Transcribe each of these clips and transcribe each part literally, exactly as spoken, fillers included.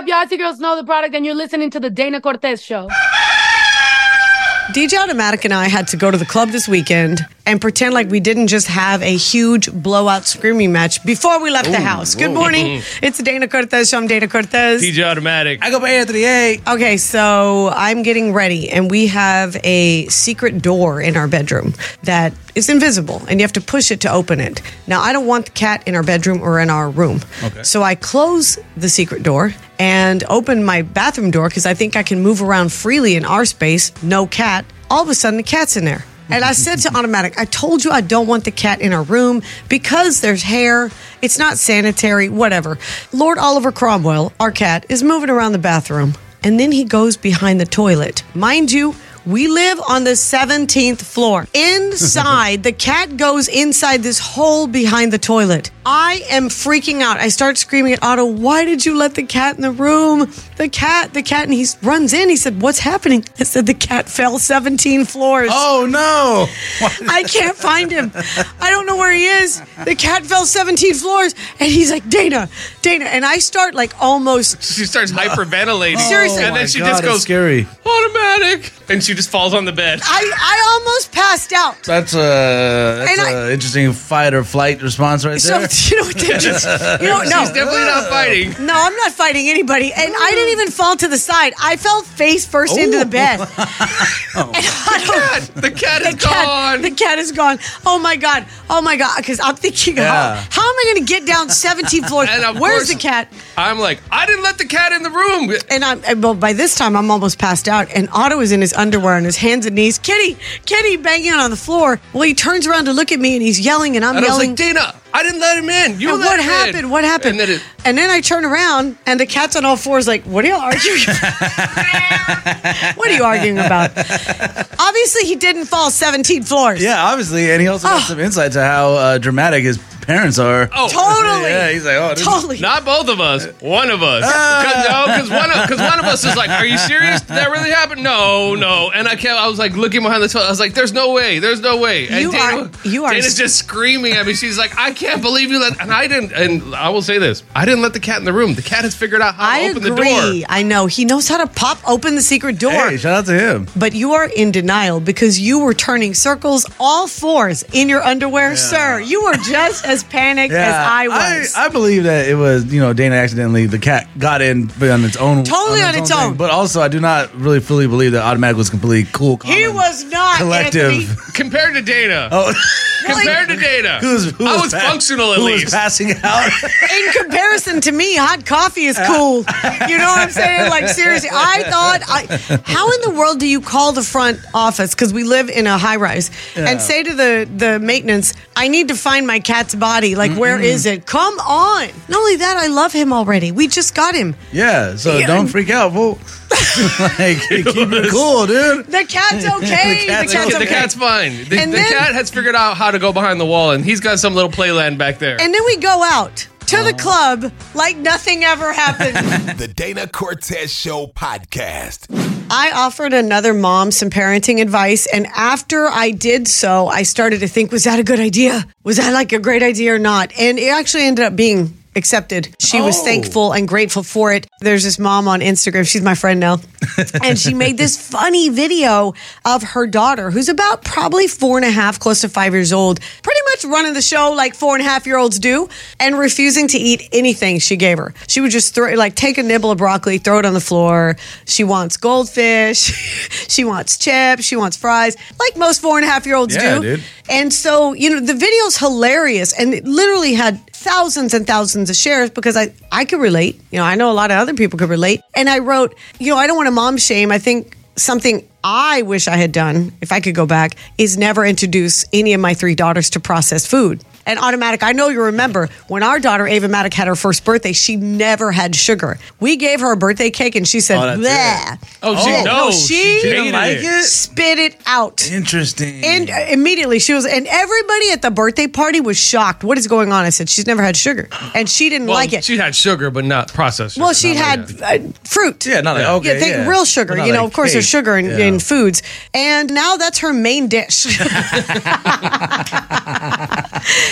Y'all see girls know the product, and you're listening to the Dana Cortez Show. D J Automatic and I had to go to the club this weekend and pretend like we didn't just have a huge blowout screaming match before we left Ooh, the house. Good whoa. morning. It's the Dana Cortez Show. I'm Dana Cortez. D J Automatic. I go by Anthony A. Okay, so I'm getting ready, and we have a secret door in our bedroom that is invisible, and you have to push it to open it. Now, I don't want the cat in our bedroom or in our room. Okay. So I close the secret door and open my bathroom door because I think I can move around freely in our space. No cat. All of a sudden, the cat's in there. And I said to Automatic, I told you I don't want the cat in our room because there's hair. It's not sanitary, whatever. Lord Oliver Cromwell, our cat, is moving around the bathroom. And then he goes behind the toilet. Mind you, we live on the seventeenth floor. Inside, the cat goes inside this hole behind the toilet. I am freaking out. I start screaming at Otto, why did you let the cat in the room? The cat, the cat. And he runs in. He said, what's happening? I said, the cat fell seventeen floors. Oh, no. I can't find him. I don't know where he is. The cat fell seventeen floors. And he's like, Dana, Dana. And I start like almost. She starts hyperventilating. Seriously. And then she God, just goes, scary. Automatic. And she just falls on the bed. I, I almost passed out. That's a that's And a interesting fight or flight response right So, there. you know what they just, you know, no. She's definitely not fighting. No, I'm not fighting anybody. And I didn't even fall to the side. I fell face first Ooh. into the bed. Oh. And I don't, Cat, the cat is the cat, gone. the cat is gone. Oh my God. Oh my God. Because I'm thinking, Yeah. how, how am I going to get down seventeen floors? And of Where's course, the cat? I'm like, I didn't let the cat in the room. And I'm, and, well, by this time, I'm almost passed out. And Otto is in his underwear on his hands and knees. Kitty, Kitty banging on the floor. Well, he turns around to look at me and he's yelling and I'm And I was yelling. like, Dana, I didn't let him in. You And let what him happened? in. What happened? And then it, And then I turn around and the cat's on all fours like, what are you arguing? What are you arguing about? Obviously, he didn't fall seventeen floors. Yeah, obviously. And he also got Oh. some insight to how uh, dramatic his parents are. oh, Totally. Yeah, he's like, oh, this is- Totally. Not both of us. One of us. Cause, no, because one, of- 'cause one of us is like, "Are you serious? Did that really happen?" No, no. And I kept. I was like looking behind the toilet. I was like, "There's no way. There's no way." And You Dana, are- you are- Dana's just screaming at me. She's like, "I can't believe you let." And I didn't. And I will say this: I didn't let the cat in the room. The cat has figured out how I to open agree. the door. I know. He knows how to pop open the secret door. Hey, shout out to him. But you are in denial because you were turning circles all fours in your underwear. Sir, you were just as panicked as I was. I, I believe that it was, you know, Dana accidentally, the cat got in on its own. Totally on its own. thing. But also, I do not really fully believe that Automatic was completely cool. Calm, He and was not, collective. Anthony. Compared to Dana. Oh, Compared to Dana. who's, who I was pa- functional at who least. was passing out. In comparison to me, hot coffee is cool. You know what I'm saying? Like, seriously, I thought, I, how in the world do you call the front office, because we live in a high rise, and say to the, the maintenance, I need to find my cat's body. Like, Mm-mm. where is it? Come on. Not only that, I love him already. We just got him. Yeah, so Yeah. don't freak out, fool. Like, keep it cool, dude. The cat's okay. The cat's the cat's The okay. cat's fine. The, And the then- cat has figured out how to go behind the wall, and he's got some little playland back there. And then we go out to the club like nothing ever happened. The Dana Cortez Show podcast. I offered another mom some parenting advice, and after I did so, I started to think, was that a good idea? Was that like a great idea or not? And it actually ended up being accepted. She was Oh. thankful and grateful for it. There's this mom on Instagram. She's my friend now. And she made this funny video of her daughter, who's about probably four and a half, close to five years old, pretty much running the show like four and a half year olds do, and refusing to eat anything she gave her. She would just throw, like, take a nibble of broccoli, throw it on the floor. She wants goldfish. She wants chips. She wants fries, like most four and a half year olds Yeah, do. dude. And so, you know, the video's hilarious, and it literally had thousands and thousands of shares because I, I could relate. You know, I know a lot of other people could relate. And I wrote, you know, I don't want to mom shame. I think something I wish I had done, if I could go back, is never introduce any of my three daughters to processed food. And Automatic, I know you remember, when our daughter, Ava Matic, had her first birthday, she never had sugar. We gave her a birthday cake and she said, Oh, that's bleh. it. oh, she Oh, knows. no, she She didn't hated like it. it? Spit it out. Interesting. And uh, immediately she was, and everybody at the birthday party was shocked. What is going on? I said, she's never had sugar. And she didn't Well, like it. She had sugar, but not processed sugar. Well, she'd Not had like uh, fruit. yeah, not like, Yeah. okay. Yeah, think yeah. real sugar. But not You know, like of course, there's cake. sugar in, Yeah. in foods. And now that's her main dish.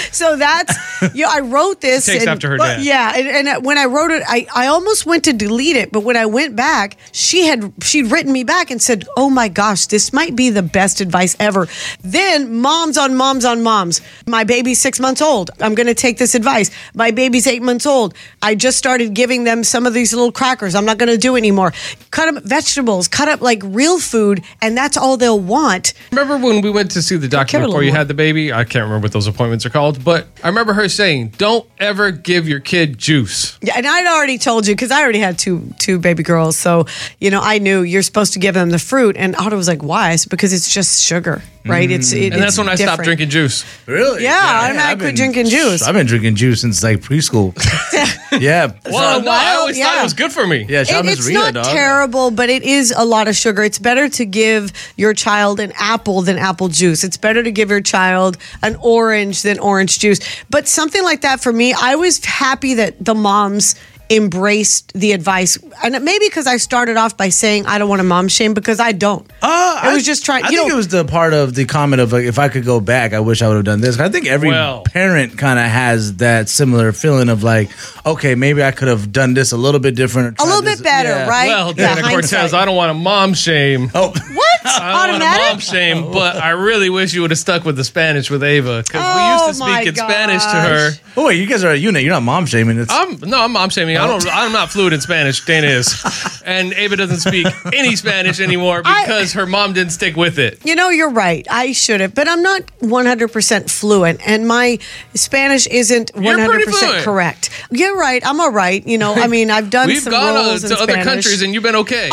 So that's, you know, I wrote this. Takes and, after her well, dad. Yeah. And, and when I wrote it, I, I almost went to delete it. But when I went back, she had, she'd written me back and said, oh my gosh, this might be the best advice ever. Then moms on moms on moms. My baby's six months old. I'm going to take this advice. My baby's eight months old. I just started giving them some of these little crackers. I'm not going to do anymore. Cut up vegetables, cut up like real food, and that's all they'll want. Remember when we went to see the doctor care a before you little had the baby? I can't remember what those appointments are called, but I remember her saying, don't ever give your kid juice. Yeah, and I'd already told you because I already had two two baby girls. So, you know, I knew you're supposed to give them the fruit. And Otto was like, why? I said, because it's just sugar, right? It's it, And that's it's when I stopped different. drinking juice. Really? Yeah, I man, mean, I I've quit been- drinking juice. I've been drinking juice since like preschool. yeah. Well, no, I while, always thought yeah. it was good for me. Yeah, shout out It, Miss it's Rita, not dog. terrible, but it is a lot of sugar. It's better to give your child an apple than apple juice. It's better to give your child an orange than orange juice. But something like that for me, I was happy that the moms embraced the advice. And maybe because I started off by saying I don't want to mom shame, because I don't. Uh, It was I- just trying- I you think know- it was the part of the comment of like, if I could go back, I wish I would have done this. I think every Well- parent kind of has that similar feeling of like, okay, maybe I could have done this a little bit different. or A tried little this- bit better, yeah. right? Well, Yeah, Dana Cortez, hindsight. I don't want to mom shame. Oh, What? I don't want to Automatic? mom shame, but I really wish you would have stuck with the Spanish with Ava, because we Oh, used to my speak in Spanish to her. gosh. oh wait, you guys are a unit. You're not mom shaming. It's I'm no, I'm mom shaming. I don't. I'm not fluent in Spanish. Dana is, and Ava doesn't speak any Spanish anymore I- because her mom didn't stick with it. You know, you're right. I should have, but I'm not one hundred percent fluent, and my Spanish isn't pretty one hundred percent fluent. correct. You're right. I'm all right. You know, I mean, I've done We've some gone uh, roles in to other Spanish. countries, and you've been okay.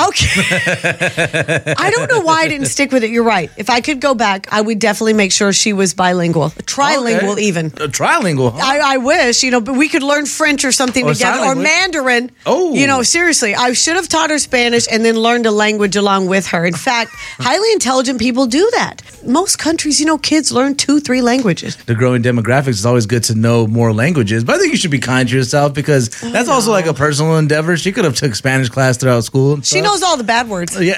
Okay. I don't know why I didn't stick with it. You're right. If I could go back, I would definitely make sure she was bilingual, trilingual, Okay. even. a trilingual. Huh? I, I wish, you know, but we could learn French or something Or together, sign or language. Mandarin. Oh. You know, seriously, I should have taught her Spanish and then learned a language along with her. In fact, highly intelligent people do that. Most countries, you know, kids learn two, three languages. the growing demographics, it's always good to know more languages. But I think you should be kind to yourself because that's also like a personal endeavor. She could have took Spanish class throughout school. and She stuff. knows all the bad words. Yeah.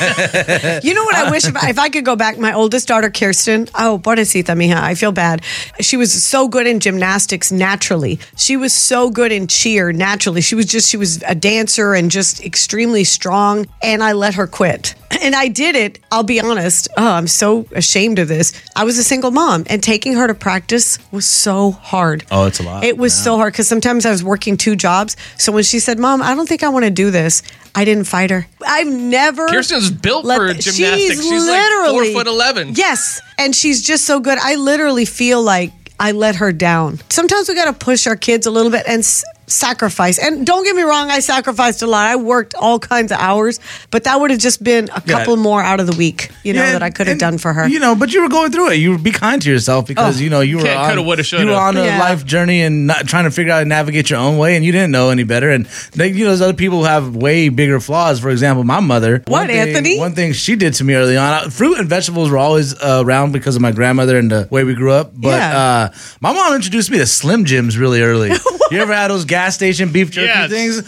You know what I wish if I, if I could go back? My oldest daughter, Kirsten. Oh, pobrecita, mija. I feel bad. She was so good in gymnastics naturally. She was so good in cheer naturally. She was just, she was a dancer and just extremely strong. And I let her quit. And I did it. I'll be honest. Oh, I'm so ashamed of this. I was a single mom, and taking her to practice was so hard. Oh, it's a lot. It was so hard because sometimes I was working two jobs. So when she said, "Mom, I don't think I want to do this," I didn't fight her. I've never. Kirsten's built let for the- gymnastics. She's, like literally- four foot eleven. Yes, and she's just so good. I literally feel like I let her down. Sometimes we got to push our kids a little bit and s- sacrifice. And don't get me wrong, I sacrificed a lot. I worked all kinds of hours, but that would have just been a Yeah. couple more out of the week, you know, Yeah, that I could have and, done for her. You know, but you were going through it. You would be kind to yourself because Oh. you know you were Can't, on, coulda, woulda, shoulda. you were on a Yeah. life journey and not trying to figure out how to navigate your own way, and you didn't know any better. And they, you know, there's other people who have way bigger flaws. For example, my mother. What, one thing- Anthony? One thing she did to me early on, uh, fruit and vegetables were always uh, around because of my grandmother and the way we grew up. But Yeah. uh, my mom introduced me to Slim Jims really early. You ever had those gas station beef jerky Yes. things?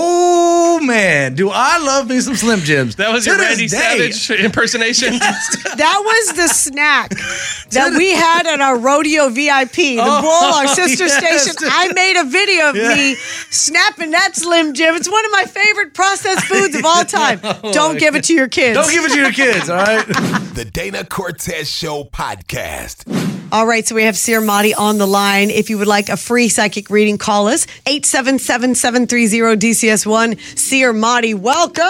Oh man, do I love me some Slim Jims? That was To your this Randy day. Savage impersonation. That was the snack that we had at our rodeo V I P, the Oh, bull, our sister yes. station. I made a video of Yeah. me snapping that Slim Jim. It's one of my favorite processed foods of all time. Don't give it to your kids. Don't give it to your kids, all right? The Dana Cortez Show podcast. All right, so we have Seer Mahdi on the line. If you would like a free psychic reading, call us eight seven seven, seven three zero, D C S one. Seer Mahdi, welcome.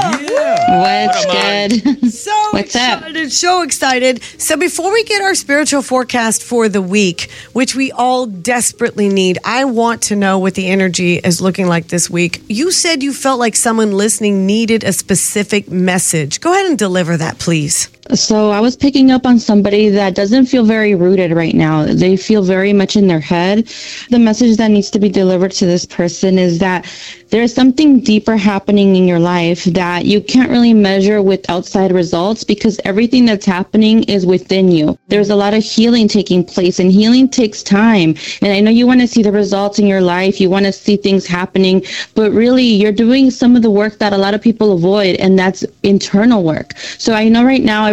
What's good? So What's up? excited, so excited. So before we get our spiritual forecast for the week, which we all desperately need, I want to know what the energy is looking like this week. You said you felt like someone listening needed a specific message. Go ahead and deliver that, please. So I was picking up on somebody that doesn't feel very rooted right now. They feel very much in their head. The message that needs to be delivered to this person is that there's something deeper happening in your life that you can't really measure with outside results because everything that's happening is within you. There's a lot of healing taking place, and healing takes time. And I know you want to see the results in your life. You want to see things happening, but really you're doing some of the work that a lot of people avoid, and that's internal work. So I know right now everything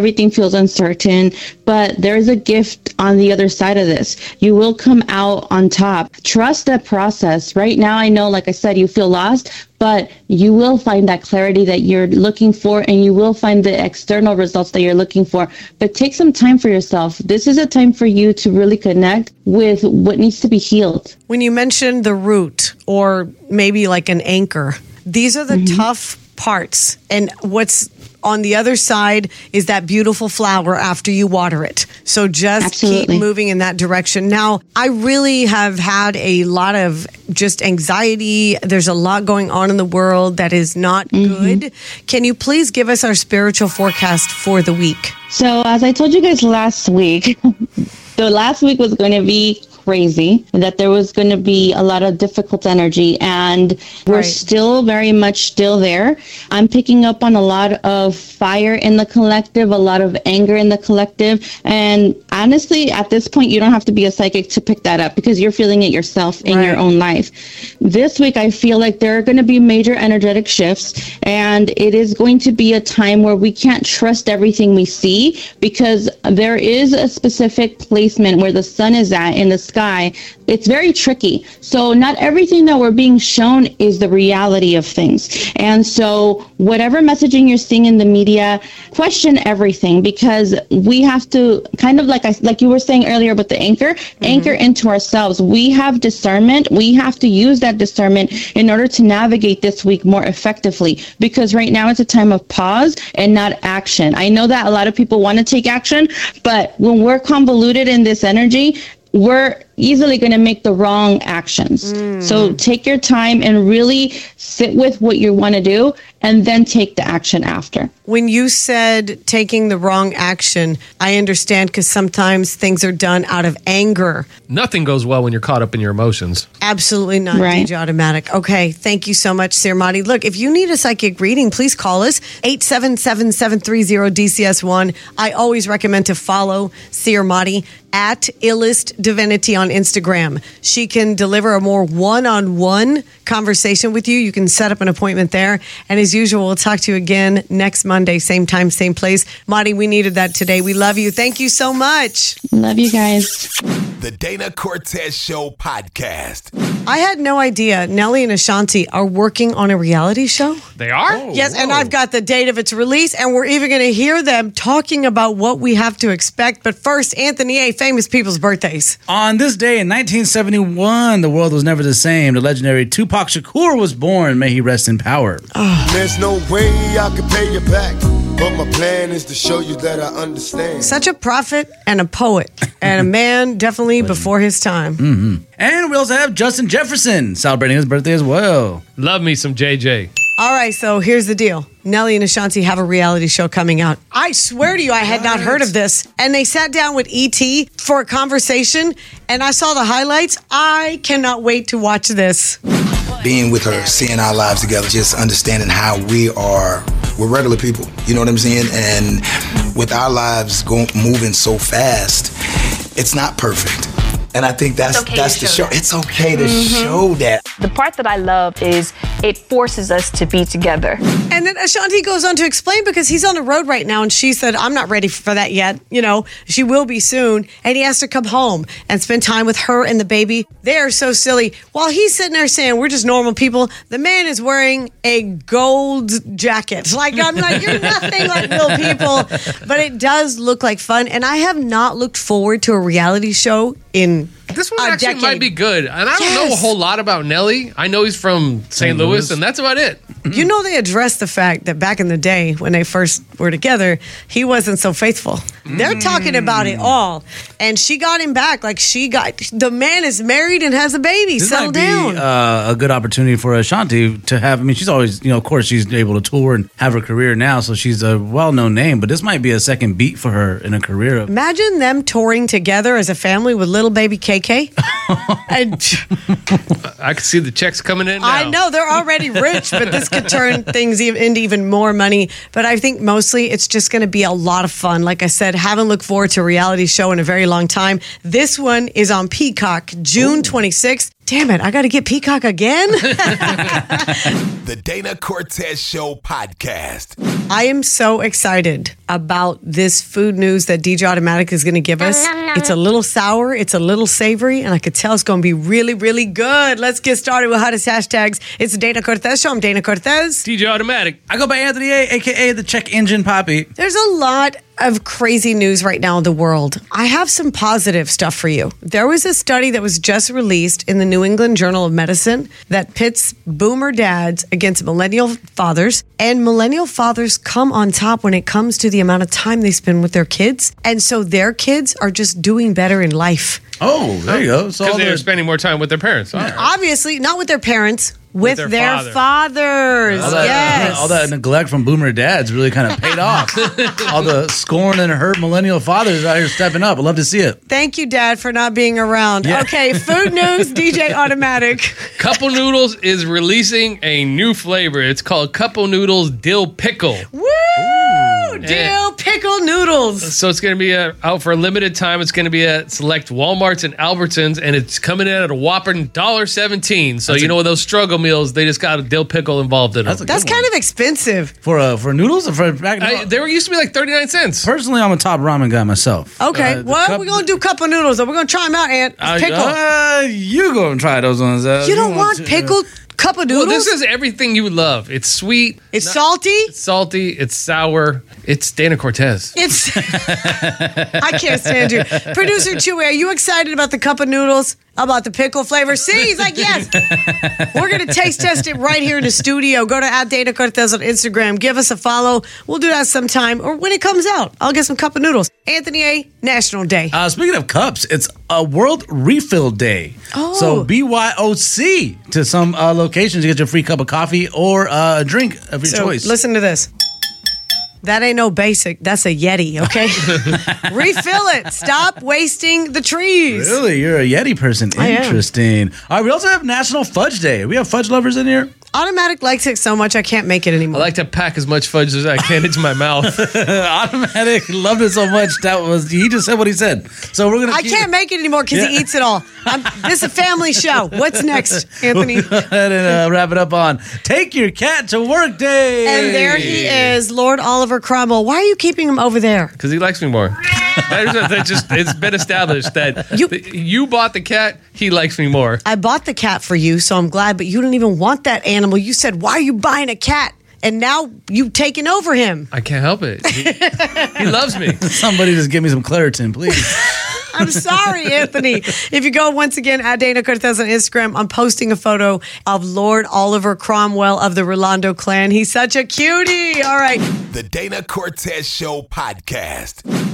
everything feels uncertain, but there's a gift on the other side of this. You will come out on top. Trust that process. Right now, I know, like I said, you feel lost, but you will find that clarity that you're looking for, and you will find the external results that you're looking for. But take some time for yourself. This is a time for you to really connect with what needs to be healed. When you mentioned the root or maybe like an anchor, these are the mm-hmm. tough parts. And what's on the other side is that beautiful flower after you water it. So just Absolutely. keep moving in that direction. Now, I really have had a lot of just anxiety. There's a lot going on in the world that is not mm-hmm. good. Can you please give us our spiritual forecast for the week? So as I told you guys last week, the last week was going to be crazy, that there was going to be a lot of difficult energy, and we're right. still very much still there. I'm picking up on a lot of fire in the collective, a lot of anger in the collective, and honestly, at this point, you don't have to be a psychic to pick that up because you're feeling it yourself in right. your own life. This week, I feel like there are going to be major energetic shifts, and it is going to be a time where we can't trust everything we see because there is a specific placement where the sun is at in the sky. It's very tricky. So not everything that we're being shown is the reality of things. And so whatever messaging you're seeing in the media, question everything, because we have to kind of like I, like you were saying earlier about the anchor, mm-hmm. anchor into ourselves. We have discernment. We have to use that discernment in order to navigate this week more effectively, because right now it's a time of pause and not action. I know that a lot of people want to take action, but when we're convoluted in this energy, we're easily going to make the wrong actions. Mm. So take your time and really sit with what you want to do and then take the action after. When you said taking the wrong action, I understand because sometimes things are done out of anger. Nothing goes well when you're caught up in your emotions. Absolutely not, right. D J Automatic. Okay, thank you so much, Seer Mahdi. Look, if you need a psychic reading, please call us, eight seven seven, seven three zero, D C S one. I always recommend to follow Seer Mahdi at Illest Divinity on Instagram. She can deliver a more one-on-one conversation with you. You can set up an appointment there. And as usual, we'll talk to you again next Monday, same time, same place. Mahdi, we needed that today. We love you. Thank you so much. Love you guys. The Dana Cortez Show podcast. I had no idea Nelly and Ashanti are working on a reality show. They are? Oh, yes, whoa. And I've got the date of its release, and we're even going to hear them talking about what we have to expect. But first, Anthony A., famous people's birthdays. On this day in nineteen seventy-one, the world was never the same. The legendary Tupac Shakur was born. May he rest in power. Oh. There's no way I can pay you back, but my plan is to show you that I understand. Such a prophet and a poet, and a man definitely before his time. Mm-hmm. And we also have Justin Jefferson celebrating his birthday as well. Love me some J J. All right, so here's the deal. Nelly and Ashanti have a reality show coming out. I swear to you, I had not heard of this. And they sat down with E T for a conversation, and I saw the highlights. I cannot wait to watch this. Being with her, seeing our lives together, just understanding how we are, we're regular people. You know what I'm saying? And with our lives going, moving so fast, it's not perfect. And I think that's okay that's the show. That. It's okay to mm-hmm. show that. The part that I love is it forces us to be together. And then Ashanti goes on to explain, because he's on the road right now, and she said, I'm not ready for that yet. You know, she will be soon. And he has to come home and spend time with her and the baby. They are so silly. While he's sitting there saying, we're just normal people, the man is wearing a gold jacket. Like, I'm like, you're nothing like real people. But it does look like fun. And I have not looked forward to a reality show in This one a actually decade. might be good. And I don't Yes. know a whole lot about Nelly. I know he's from Saint Louis, Louis, and that's about it. You know, they addressed the fact that back in the day when they first were together, he wasn't so faithful. They're talking about it all. And she got him back. Like, she got, the man is married and has a baby. This Settle might be down. uh, a good opportunity for Ashanti to have, I mean, she's always, you know, of course, she's able to tour and have her career now, so she's a well-known name, but this might be a second beat for her in a career. Imagine them touring together as a family with little baby K K. And I can see the checks coming in now. I know they're already rich, but this could turn things even, into even more money. But I think mostly it's just going to be a lot of fun. Like I said, haven't looked forward to a reality show in a very long time. This one is on Peacock, June twenty-sixth. Damn it, I got to get Peacock again? The Dana Cortez Show podcast. I am so excited about this food news that D J Automatic is going to give us. It's a little sour, it's a little savory, and I could tell it's going to be really, really good. Let's get started with hottest hashtags. It's the Dana Cortez Show. I'm Dana Cortez. D J Automatic. I go by Anthony A, a k a the Check Engine Poppy. There's a lot of crazy news right now in the world. I have some positive stuff for you. There was a study that was just released in the New England Journal of Medicine that pits boomer dads against millennial fathers, and millennial fathers come on top when it comes to the amount of time they spend with their kids. And so their kids are just doing better in life. Oh, there you go. So Because all they're the- spending more time with their parents. Huh? Obviously, not with their parents, with, their their, father. fathers. all that, yes. all that neglect from boomer dads really kind of paid off. All the scorn and hurt millennial fathers out here stepping up. I'd love to see it. Thank you, Dad, for not being around. Yeah. Okay, food news, D J Automatic. Couple Noodles is releasing a new flavor. It's called Couple Noodles Dill Pickle. Woo! Dill pickle noodles. So it's going to be uh out for a limited time. It's going to be at select Walmarts and Albertsons, and it's coming in at a whopping one dollar seventeen. So That's you a- know, with those struggle meals, they just got a dill pickle involved in them. That's a That's good kind one. of expensive. For uh, for noodles or for back I, they were used to be like thirty-nine cents. Personally, I'm a top ramen guy myself. Okay, Uh, the well, cup- we're going to do cup of noodles. We're going to try them out, Aunt. Uh, Pickle. uh, you go and try those ones. Uh, you don't want to- pickled cup of Well, noodles? this is everything you would love. It's sweet, it's salty. it's salty, it's sour. It's Dana Cortez. It's. I can't stand you. Producer Chewy, are you excited about the cup of noodles? About the pickle flavor? See, he's like, yes. We're going to taste test it right here in the studio. Go to at Dana Cortez on Instagram. Give us a follow. We'll do that sometime. Or when it comes out, I'll get some cup of noodles. Anthony A, National Day. Uh, speaking of cups, it's a World Refill Day. Oh. So B Y O C to some uh, locations. You get your free cup of coffee or uh, a drink of your So choice. listen to this. That ain't no basic. That's a Yeti, okay? Refill it. Stop wasting the trees. Really? You're a Yeti person. I am. Interesting. All right, we also have National Fudge Day. We have fudge lovers in here. Automatic likes it so much I can't make it I anymore. like to pack as much fudge as I can into my mouth. Automatic loved it so much that was he just said what he said. So we're gonna. I keep- can't make it anymore because he Yeah. eats it all. I'm, this is a family show. What's next, Anthony? We'll go ahead and uh, wrap it up on Take Your Cat to Work Day. And there he is, Lord Oliver Cromwell. Why are you keeping him over there? Because he likes me more. That, that just it's been established that You- you, you bought the cat, he likes me more. I bought the cat for you, so I'm glad, but you didn't even want that animal. You said, why are you buying a cat? And now you've taken over him. I can't help it. He, he loves me. Somebody just give me some Claritin, please. I'm sorry, Anthony. If you go once again at Dana Cortez on Instagram, I'm posting a photo of Lord Oliver Cromwell of the Rolando clan. He's such a cutie. All right. The Dana Cortez Show podcast.